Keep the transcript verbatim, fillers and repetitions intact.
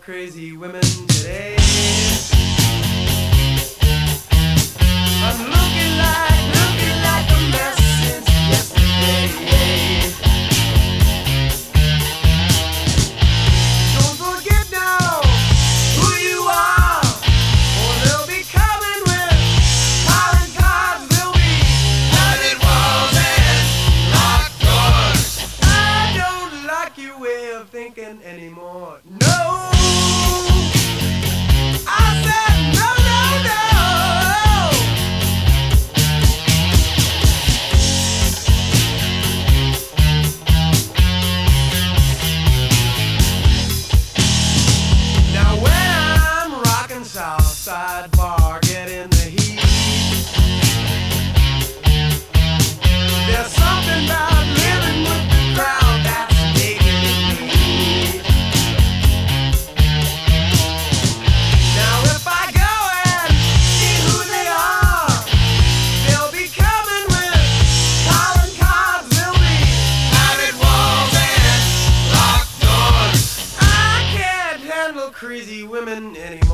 crazy women today. I'm looking like, looking like a mess since yesterday. Don't forget now who you are, or they'll be coming with calling cards. They'll be padded walls and locked doors. I don't like your way of thinking anymore. No. Southside bar, get in the heat. There's something about living with the crowd that's taking me. Now if I go and see who they are, they'll be coming with calling cards. They'll be padded walls and locked doors. I can't handle crazy women anymore.